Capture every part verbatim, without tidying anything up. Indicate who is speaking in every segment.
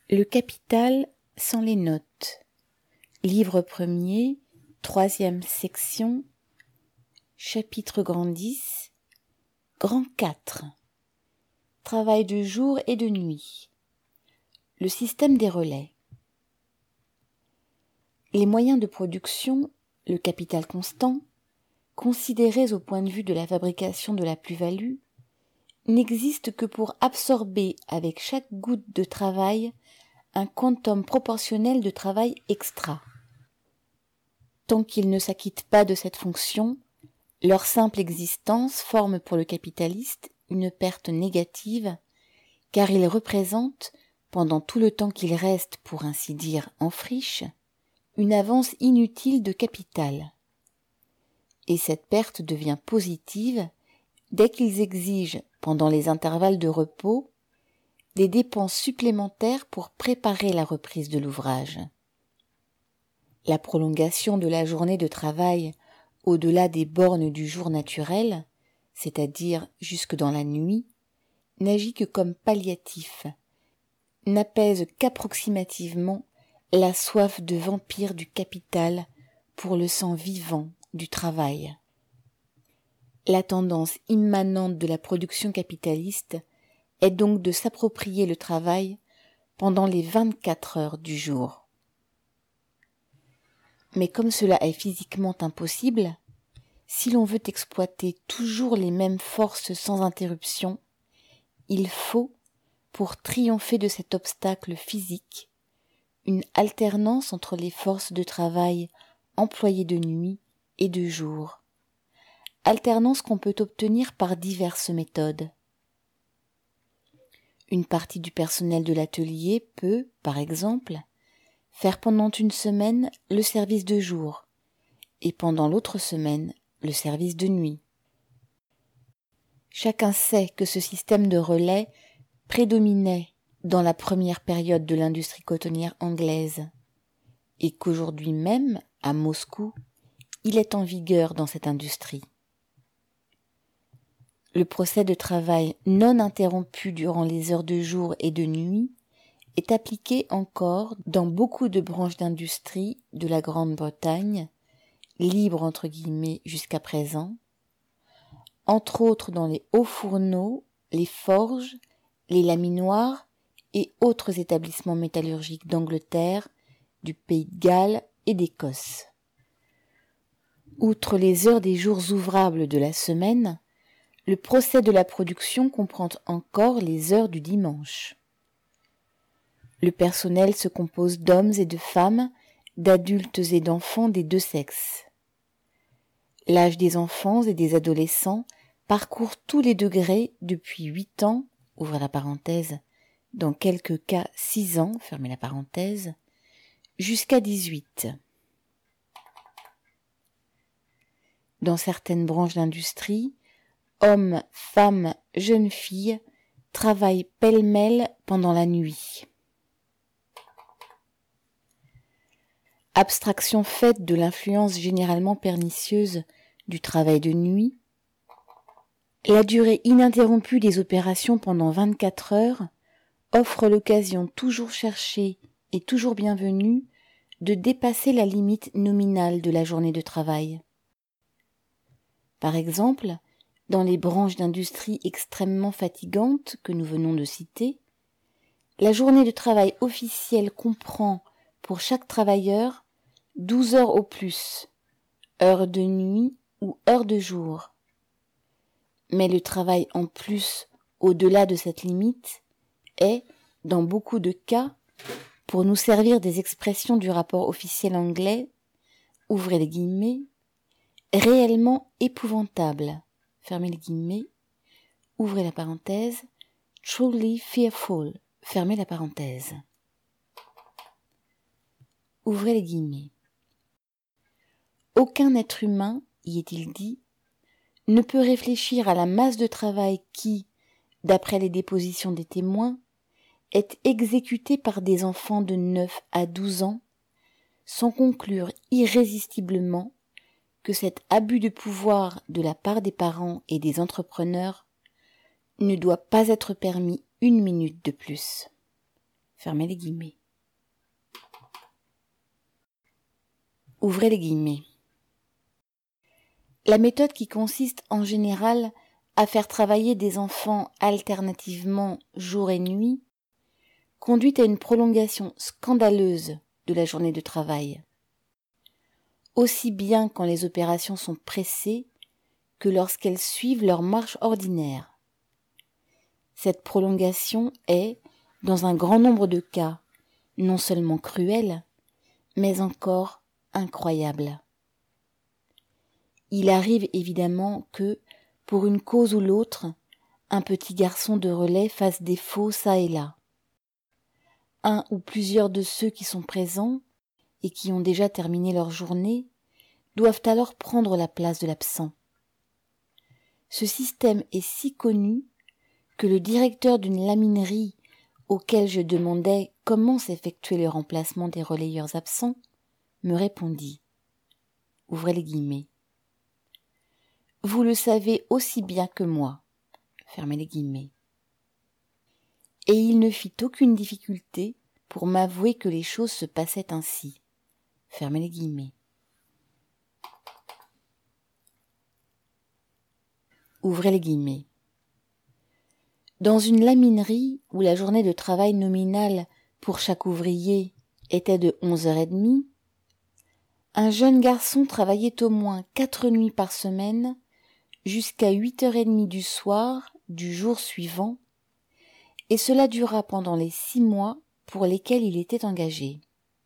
Speaker 1: Le capital sans les notes. Livre premier, troisième section, chapitre grand dix, grand quatre. Travail de jour et de nuit. Le système des relais. Les moyens de production, le capital constant, considérés au point de vue de la fabrication de la plus-value, n'existent que pour absorber avec chaque goutte de travail un quantum proportionnel de travail extra. Tant qu'ils ne s'acquittent pas de cette fonction, leur simple existence forme pour le capitaliste une perte négative, car ils représentent, pendant tout le temps qu'il reste, pour ainsi dire, en friche, une avance inutile de capital. Et cette perte devient positive dès qu'ils exigent, pendant les intervalles de repos, des dépenses supplémentaires pour préparer la reprise de l'ouvrage. La prolongation de la journée de travail au-delà des bornes du jour naturel, c'est-à-dire jusque dans la nuit, n'agit que comme palliatif, n'apaise qu'approximativement la soif de vampire du capital pour le sang vivant du travail. La tendance immanente de la production capitaliste est donc de s'approprier le travail pendant les vingt-quatre heures du jour. Mais comme cela est physiquement impossible, si l'on veut exploiter toujours les mêmes forces sans interruption, il faut, pour triompher de cet obstacle physique, une alternance entre les forces de travail employées de nuit et de jour, alternance qu'on peut obtenir par diverses méthodes. Une partie du personnel de l'atelier peut, par exemple, faire pendant une semaine le service de jour et pendant l'autre semaine le service de nuit. Chacun sait que ce système de relais prédominait dans la première période de l'industrie cotonnière anglaise et qu'aujourd'hui même, à Moscou, il est en vigueur dans cette industrie. Le procès de travail non interrompu durant les heures de jour et de nuit est appliqué encore dans beaucoup de branches d'industrie de la Grande-Bretagne, libre entre guillemets jusqu'à présent, entre autres dans les hauts fourneaux, les forges, les laminoirs et autres établissements métallurgiques d'Angleterre, du Pays de Galles et d'Écosse. Outre les heures des jours ouvrables de la semaine, le procès de la production comprend encore les heures du dimanche. Le personnel se compose d'hommes et de femmes, d'adultes et d'enfants des deux sexes. L'âge des enfants et des adolescents parcourt tous les degrés depuis huit ans, ouvre la parenthèse, dans quelques cas six ans, fermez la parenthèse, jusqu'à dix-huit. Dans certaines branches d'industrie, hommes, femmes, jeunes filles travaillent pêle-mêle pendant la nuit. Abstraction faite de l'influence généralement pernicieuse du travail de nuit, la durée ininterrompue des opérations pendant vingt-quatre heures offre l'occasion toujours cherchée et toujours bienvenue de dépasser la limite nominale de la journée de travail. Par exemple, dans les branches d'industrie extrêmement fatigantes que nous venons de citer, la journée de travail officielle comprend, pour chaque travailleur, douze heures au plus, heures de nuit ou heures de jour. Mais le travail en plus, au-delà de cette limite, est, dans beaucoup de cas, pour nous servir des expressions du rapport officiel anglais, ouvrez les guillemets, réellement épouvantable, fermez les guillemets, ouvrez la parenthèse, truly fearful, fermez la parenthèse. Ouvrez les guillemets. Aucun être humain, y est-il dit, ne peut réfléchir à la masse de travail qui, d'après les dépositions des témoins, est exécutée par des enfants de neuf à douze ans, sans conclure irrésistiblement que cet abus de pouvoir de la part des parents et des entrepreneurs ne doit pas être permis une minute de plus. Fermez les guillemets. Ouvrez les guillemets. La méthode qui consiste en général à faire travailler des enfants alternativement jour et nuit conduit à une prolongation scandaleuse de la journée de travail, aussi bien quand les opérations sont pressées que lorsqu'elles suivent leur marche ordinaire. Cette prolongation est, dans un grand nombre de cas, non seulement cruelle, mais encore incroyable. Il arrive évidemment que, pour une cause ou l'autre, un petit garçon de relais fasse défaut çà et là. Un ou plusieurs de ceux qui sont présents et qui ont déjà terminé leur journée doivent alors prendre la place de l'absent. Ce système est si connu que le directeur d'une laminerie auquel je demandais comment s'effectuait le remplacement des relayeurs absents me répondit, ouvrez les guillemets, « Vous le savez aussi bien que moi, fermez les guillemets. » Et il ne fit aucune difficulté pour m'avouer que les choses se passaient ainsi, fermez les guillemets. Ouvrez les guillemets. Dans une laminerie où la journée de travail nominale pour chaque ouvrier était de onze heures trente, un jeune garçon travaillait au moins quatre nuits par semaine jusqu'à huit heures trente du soir du jour suivant, et cela dura pendant les six mois pour lesquels il était engagé.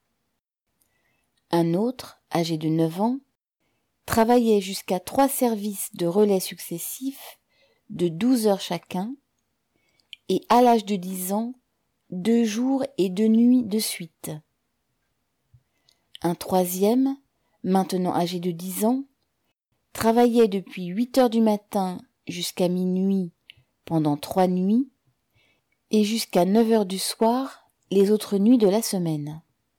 Speaker 1: Un autre, âgé de neuf ans, travaillait jusqu'à trois services de relais successifs de douze heures chacun, et à l'âge de dix ans, deux jours et deux nuits de suite. Un troisième, maintenant âgé de dix ans, travaillait depuis huit heures du matin jusqu'à minuit pendant trois nuits, et jusqu'à neuf heures du soir les autres nuits de la semaine.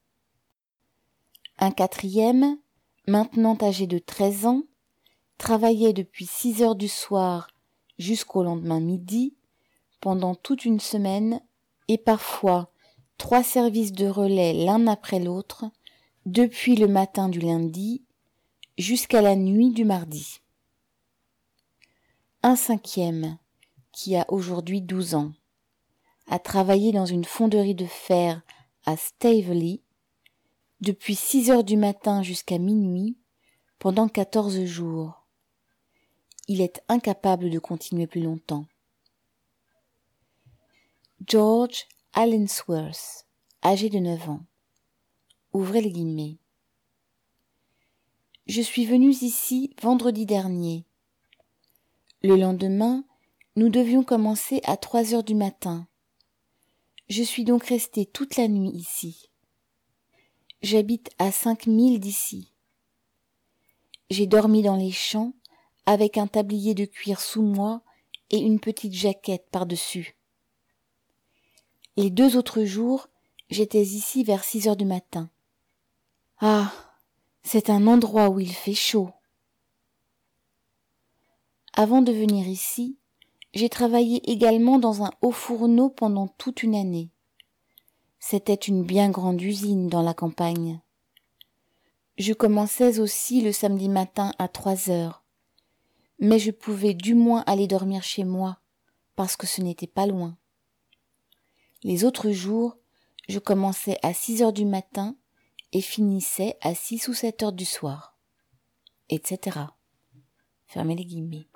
Speaker 1: Un quatrième, maintenant âgé de treize ans, travaillait depuis six heures du soir jusqu'au lendemain midi, pendant toute une semaine, et parfois trois services de relais l'un après l'autre, depuis le matin du lundi jusqu'à la nuit du mardi. Un cinquième, qui a aujourd'hui douze ans, a travaillé dans une fonderie de fer à Staveley, depuis six heures du matin jusqu'à minuit, pendant quatorze jours. Il est incapable de continuer plus longtemps. George Allensworth, âgé de neuf ans. Ouvrez les guillemets. Je suis venu ici vendredi dernier. Le lendemain, nous devions commencer à trois heures du matin. Je suis donc resté toute la nuit ici. J'habite à cinq milles d'ici. J'ai dormi dans les champs avec un tablier de cuir sous moi et une petite jaquette par-dessus. Les deux autres jours, j'étais ici vers six heures du matin. Ah, c'est un endroit où il fait chaud. Avant de venir ici, j'ai travaillé également dans un haut fourneau pendant toute une année. C'était une bien grande usine dans la campagne. Je commençais aussi le samedi matin à trois heures, mais je pouvais du moins aller dormir chez moi, parce que ce n'était pas loin. Les autres jours, je commençais à six heures du matin et finissais à six ou sept heures du soir, et cetera. Fermez les guillemets.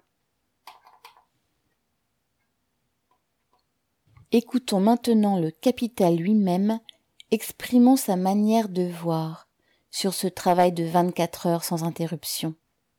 Speaker 1: Écoutons maintenant le capital lui-même exprimant sa manière de voir sur ce travail de vingt-quatre heures sans interruption.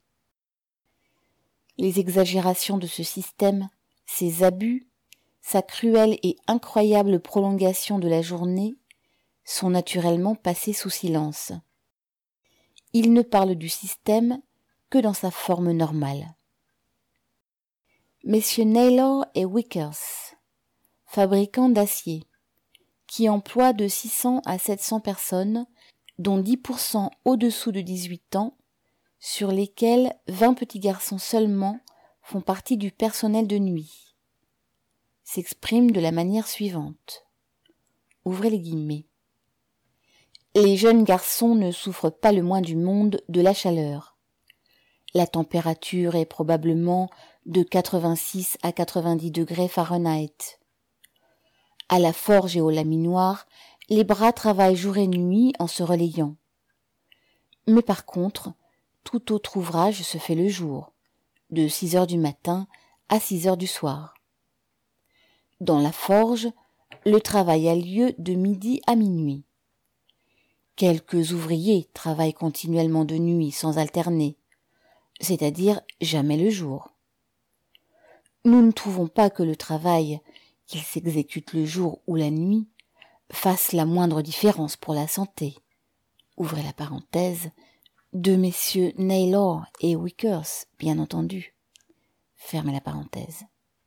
Speaker 1: Les exagérations de ce système, ses abus, sa cruelle et incroyable prolongation de la journée sont naturellement passés sous silence. Il ne parle du système que dans sa forme normale. Messieurs Naylor et Wickers, fabricants d'acier, qui emploient de six cents à sept cents personnes, dont dix pour cent au-dessous de dix-huit ans, sur lesquels vingt petits garçons seulement font partie du personnel de nuit, s'exprime de la manière suivante. ouvrez les guillemets. Les jeunes garçons ne souffrent pas le moins du monde de la chaleur. La température est probablement de quatre-vingt-six à quatre-vingt-dix degrés Fahrenheit. À la forge et au laminoir, les bras travaillent jour et nuit en se relayant. Mais par contre, tout autre ouvrage se fait le jour, de six heures du matin à six heures du soir. Dans la forge, le travail a lieu de midi à minuit. Quelques ouvriers travaillent continuellement de nuit sans alterner, c'est-à-dire jamais le jour. Nous ne trouvons pas que le travail, qu'il s'exécute le jour ou la nuit, fasse la moindre différence pour la santé. Ouvrez la parenthèse, de messieurs Naylor et Wickers, bien entendu. Fermez la parenthèse.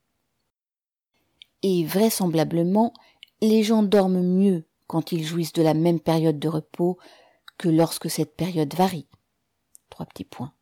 Speaker 1: Et vraisemblablement, les gens dorment mieux quand ils jouissent de la même période de repos que lorsque cette période varie. Trois petits points.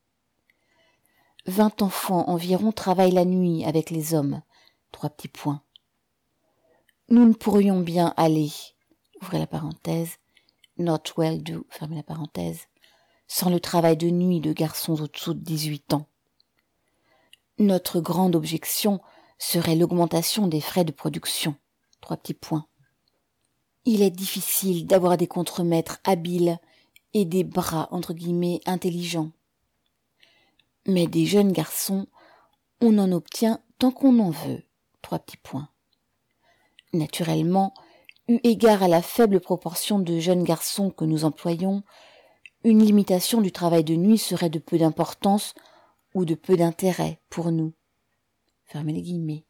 Speaker 1: Vingt enfants environ travaillent la nuit avec les hommes. Trois petits points. Nous ne pourrions bien aller, ouvrez la parenthèse, not well do, fermez la parenthèse, sans le travail de nuit de garçons au-dessous de dix-huit ans. Notre grande objection serait l'augmentation des frais de production. Trois petits points. Il est difficile d'avoir des contremaîtres habiles et des bras, entre guillemets, intelligents. Mais des jeunes garçons, on en obtient tant qu'on en veut. Trois petits points. Naturellement, eu égard à la faible proportion de jeunes garçons que nous employons, une limitation du travail de nuit serait de peu d'importance ou de peu d'intérêt pour nous. Fermez les guillemets.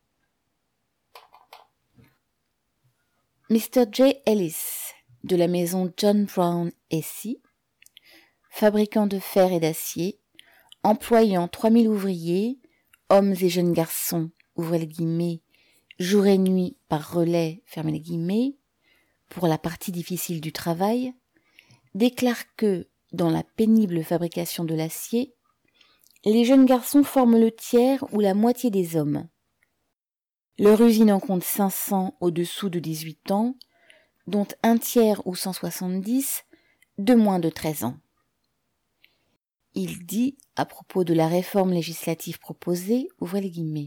Speaker 1: mister J. Ellis, de la maison John Brown et Cie, fabricant de fer et d'acier, employant trois mille ouvriers, hommes et jeunes garçons, ouvrez les guillemets, jour et nuit par relais, fermez les guillemets, pour la partie difficile du travail, déclare que, dans la pénible fabrication de l'acier, les jeunes garçons forment le tiers ou la moitié des hommes. Leur usine en compte cinq cents au-dessous de dix-huit ans, dont un tiers ou cent soixante-dix de moins de treize ans. Il dit, à propos de la réforme législative proposée, ouvrez les guillemets.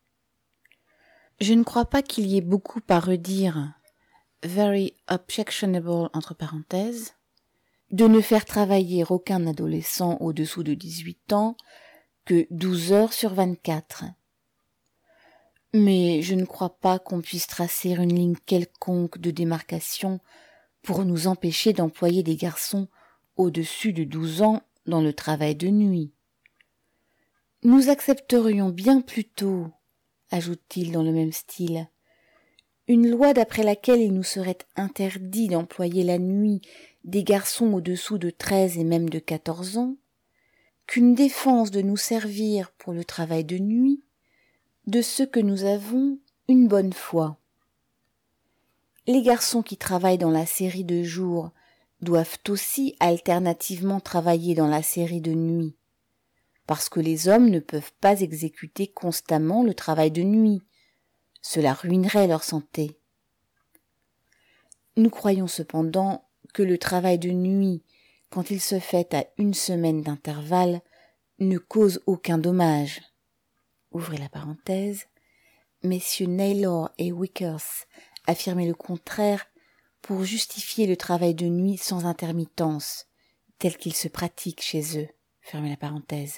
Speaker 1: Je ne crois pas qu'il y ait beaucoup à redire, very objectionable entre parenthèses, de ne faire travailler aucun adolescent au-dessous de dix-huit ans que douze heures sur vingt-quatre. Mais je ne crois pas qu'on puisse tracer une ligne quelconque de démarcation pour nous empêcher d'employer des garçons au-dessus de douze ans dans le travail de nuit. Nous accepterions bien plutôt, ajoute-t-il dans le même style, une loi d'après laquelle il nous serait interdit d'employer la nuit des garçons au-dessous de treize et même de quatorze ans, qu'une défense de nous servir pour le travail de nuit de ceux que nous avons une bonne foi. Les garçons qui travaillent dans la série de jour doivent aussi alternativement travailler dans la série de nuit, parce que les hommes ne peuvent pas exécuter constamment le travail de nuit. Cela ruinerait leur santé. Nous croyons cependant que le travail de nuit, quand il se fait à une semaine d'intervalle, ne cause aucun dommage. Ouvrez la parenthèse. Messieurs Naylor et Wickers affirmaient le contraire pour justifier le travail de nuit sans intermittence, tel qu'il se pratique chez eux. Fermez la parenthèse.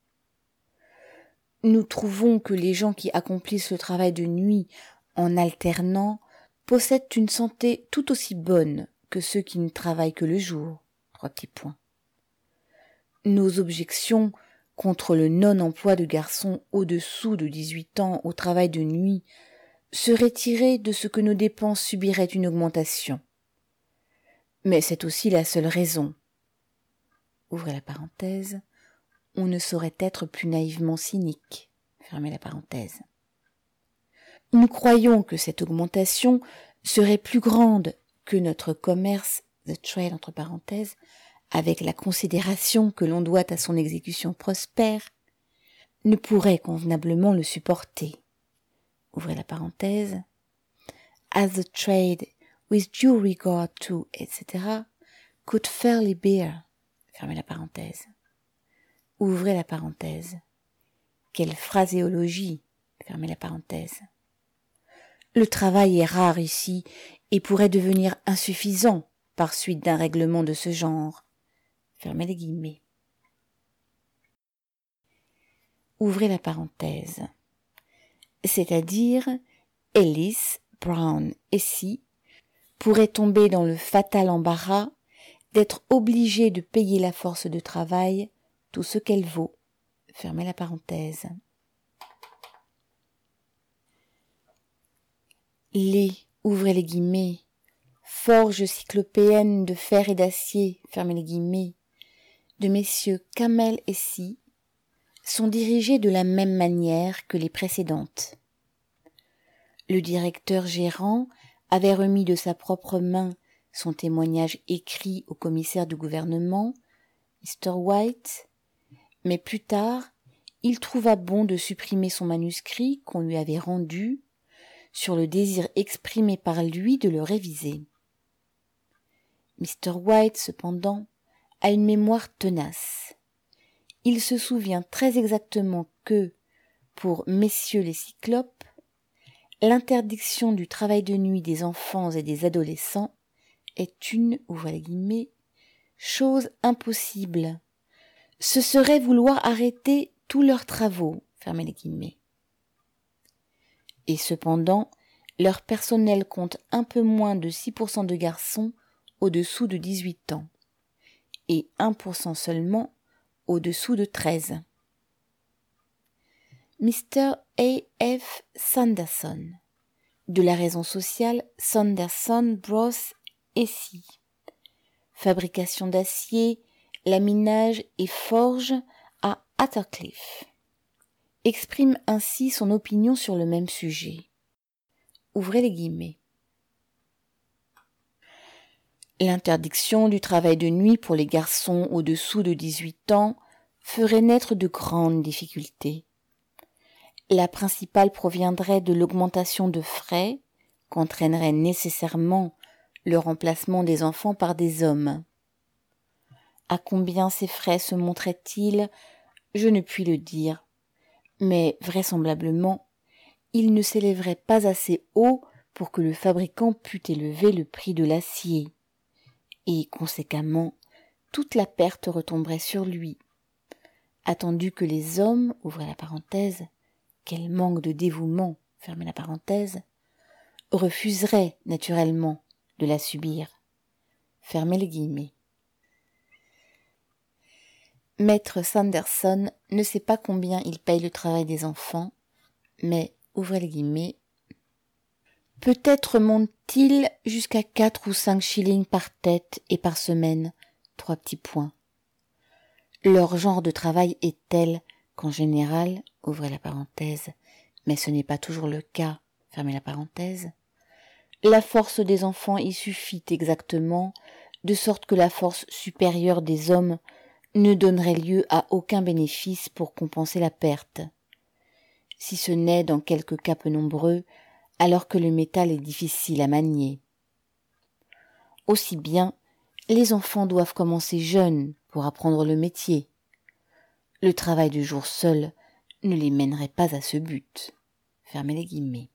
Speaker 1: Nous trouvons que les gens qui accomplissent le travail de nuit en alternant possèdent une santé tout aussi bonne que ceux qui ne travaillent que le jour. Trois petits points. Nos objections contre le non-emploi de garçons au-dessous de dix-huit ans au travail de nuit seraient tirées de ce que nos dépenses subiraient une augmentation. Mais c'est aussi la seule raison. Ouvrez la parenthèse. On ne saurait être plus naïvement cynique. Fermez la parenthèse. Nous croyons que cette augmentation serait plus grande que notre commerce, the trade entre parenthèses, avec la considération que l'on doit à son exécution prospère, ne pourrait convenablement le supporter. Ouvrez la parenthèse. as the trade, with due regard to, et cetera, could fairly bear, fermez la parenthèse. Ouvrez la parenthèse. Quelle phraséologie, fermez la parenthèse. Le travail est rare ici et pourrait devenir insuffisant par suite d'un règlement de ce genre. Fermez les guillemets. Ouvrez la parenthèse. C'est-à-dire, Ellis, Brown et C pourraient tomber dans le fatal embarras d'être obligés de payer la force de travail tout ce qu'elle vaut. Fermez la parenthèse. Les, ouvrez les guillemets, forges cyclopéennes de fer et d'acier, fermez les guillemets, de messieurs Camel et C, sont dirigées de la même manière que les précédentes. Le directeur gérant avait remis de sa propre main son témoignage écrit au commissaire du gouvernement, mister White, mais plus tard, il trouva bon de supprimer son manuscrit qu'on lui avait rendu sur le désir exprimé par lui de le réviser. mister White, cependant, a une mémoire tenace. Il se souvient très exactement que, pour messieurs les cyclopes, l'interdiction du travail de nuit des enfants et des adolescents est une, ouvrez les guillemets, chose impossible. Ce serait vouloir arrêter tous leurs travaux, fermez les guillemets. Et cependant, leur personnel compte un peu moins de six pour cent de garçons au-dessous de dix-huit ans et un pour cent seulement au-dessous de treize. mister A F Sanderson, de la raison sociale Sanderson, Bros et C. Fabrication d'acier, laminage et forge à Attercliffe. Exprime ainsi son opinion sur le même sujet. Ouvrez les guillemets. L'interdiction du travail de nuit pour les garçons au-dessous de dix-huit ans ferait naître de grandes difficultés. La principale proviendrait de l'augmentation de frais qu'entraînerait nécessairement le remplacement des enfants par des hommes. À combien ces frais se montraient-ils, je ne puis le dire, mais vraisemblablement, ils ne s'élèveraient pas assez haut pour que le fabricant pût élever le prix de l'acier, et conséquemment, toute la perte retomberait sur lui, attendu que les hommes, ouvrez la parenthèse, quel manque de dévouement, fermez la parenthèse, refuseraient naturellement de la subir, fermez les guillemets. Maître Sanderson ne sait pas combien il paye le travail des enfants, mais, ouvrez les guillemets, peut-être monte-t-il jusqu'à quatre ou cinq shillings par tête et par semaine, trois petits points. Leur genre de travail est tel qu'en général, ouvrez la parenthèse, mais ce n'est pas toujours le cas, fermez la parenthèse, la force des enfants y suffit exactement, de sorte que la force supérieure des hommes ne donnerait lieu à aucun bénéfice pour compenser la perte, si ce n'est dans quelques cas peu nombreux, alors que le métal est difficile à manier. Aussi bien, les enfants doivent commencer jeunes pour apprendre le métier. Le travail du jour seul ne les mènerait pas à ce but. Fermez les guillemets.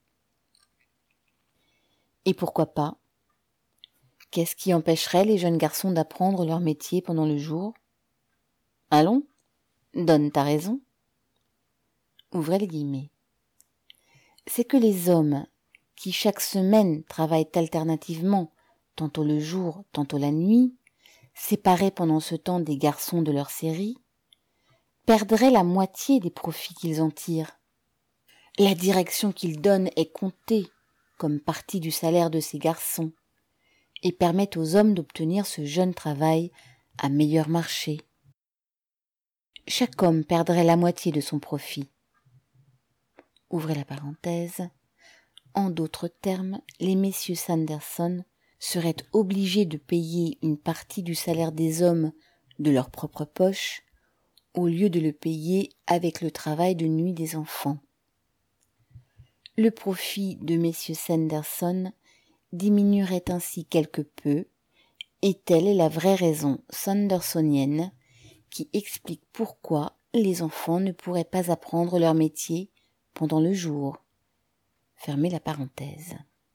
Speaker 1: Et pourquoi pas? Qu'est-ce qui empêcherait les jeunes garçons d'apprendre leur métier pendant le jour? Allons, donne ta raison. Ouvrez les guillemets. C'est que les hommes, qui chaque semaine travaillent alternativement, tantôt le jour, tantôt la nuit, séparés pendant ce temps des garçons de leur série, perdraient la moitié des profits qu'ils en tirent. La direction qu'ils donnent est comptée comme partie du salaire de ces garçons et permet aux hommes d'obtenir ce jeune travail à meilleur marché. Chaque homme perdrait la moitié de son profit. Ouvrez la parenthèse. En d'autres termes, les messieurs Sanderson seraient obligés de payer une partie du salaire des hommes de leur propre poche, au lieu de le payer avec le travail de nuit des enfants. Le profit de messieurs Sanderson diminuerait ainsi quelque peu, et telle est la vraie raison sandersonienne qui explique pourquoi les enfants ne pourraient pas apprendre leur métier pendant le jour. Fermez la parenthèse.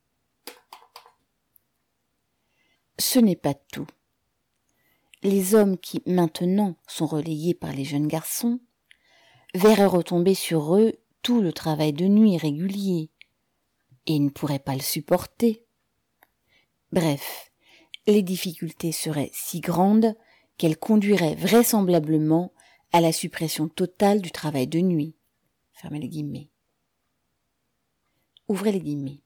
Speaker 1: Ce n'est pas tout. Les hommes qui, maintenant, sont relayés par les jeunes garçons, verraient retomber sur eux tout le travail de nuit régulier, et ne pourraient pas le supporter. Bref, les difficultés seraient si grandes qu'elles conduiraient vraisemblablement à la suppression totale du travail de nuit. Fermez les guillemets. Ouvrez les guillemets.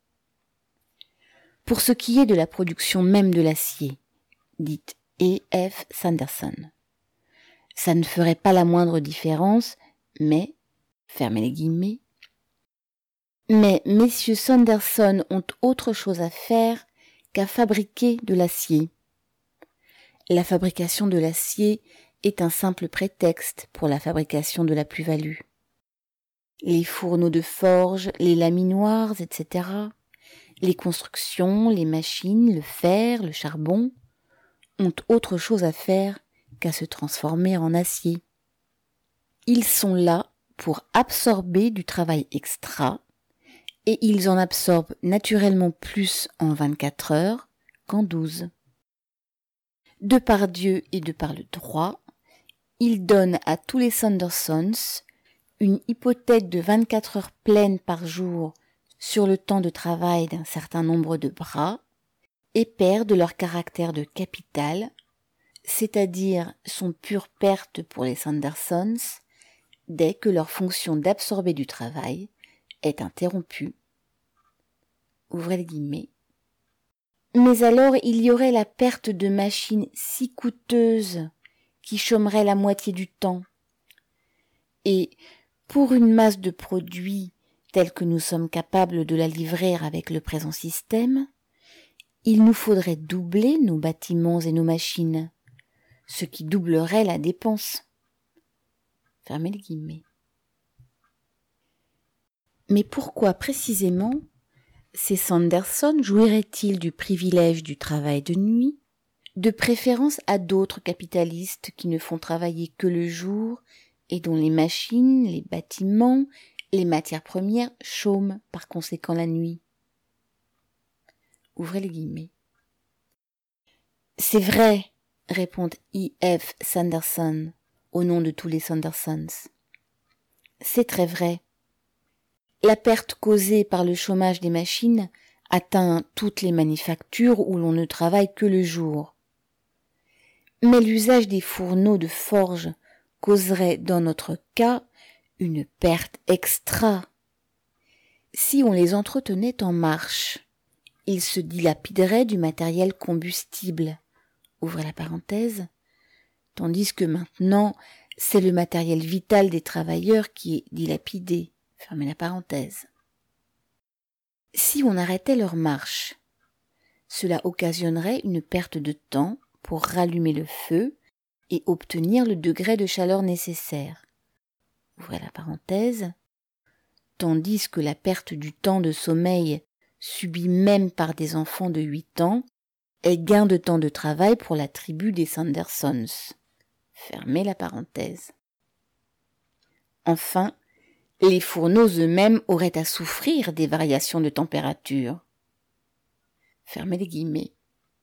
Speaker 1: Pour ce qui est de la production même de l'acier, dite E F Sanderson, ça ne ferait pas la moindre différence, mais, fermez les guillemets, mais messieurs Sanderson ont autre chose à faire qu'à fabriquer de l'acier. La fabrication de l'acier est un simple prétexte pour la fabrication de la plus-value. Les fourneaux de forge, les laminoirs, et cetera, les constructions, les machines, le fer, le charbon, ont autre chose à faire qu'à se transformer en acier. Ils sont là pour absorber du travail extra, et ils en absorbent naturellement plus en vingt-quatre heures qu'en douze. De par Dieu et de par le droit, ils donnent à tous les Sandersons une hypothèque de vingt-quatre heures pleines par jour sur le temps de travail d'un certain nombre de bras, et perdent leur caractère de capital, c'est-à-dire son pure perte pour les Sandersons, dès que leur fonction d'absorber du travail est interrompue. Ouvrez les guillemets. Mais alors il y aurait la perte de machines si coûteuses qui chômeraient la moitié du temps. Et pour une masse de produits telle que nous sommes capables de la livrer avec le présent système, il nous faudrait doubler nos bâtiments et nos machines, ce qui doublerait la dépense. Fermez les guillemets. Mais pourquoi précisément ces Sanderson jouiraient-ils du privilège du travail de nuit, de préférence à d'autres capitalistes qui ne font travailler que le jour et dont les machines, les bâtiments, les matières premières chôment par conséquent la nuit? Ouvrez les guillemets. C'est vrai, répondent E F Sanderson, au nom de tous les Sandersons. C'est très vrai. La perte causée par le chômage des machines atteint toutes les manufactures où l'on ne travaille que le jour. Mais l'usage des fourneaux de forge causerait dans notre cas une perte extra. Si on les entretenait en marche, ils se dilapideraient du matériel combustible, ouvrez la parenthèse, tandis que maintenant, c'est le matériel vital des travailleurs qui est dilapidé, fermez la parenthèse. Si on arrêtait leur marche, cela occasionnerait une perte de temps pour rallumer le feu et obtenir le degré de chaleur nécessaire, ouvrez la parenthèse, tandis que la perte du temps de sommeil subie même par des enfants de huit ans est gain de temps de travail pour la tribu des Sandersons. Fermez la parenthèse. Enfin, les fourneaux eux-mêmes auraient à souffrir des variations de température. Fermez les guillemets.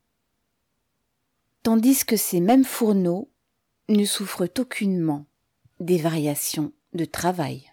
Speaker 1: Tandis que ces mêmes fourneaux ne souffrent aucunement des variations de travail.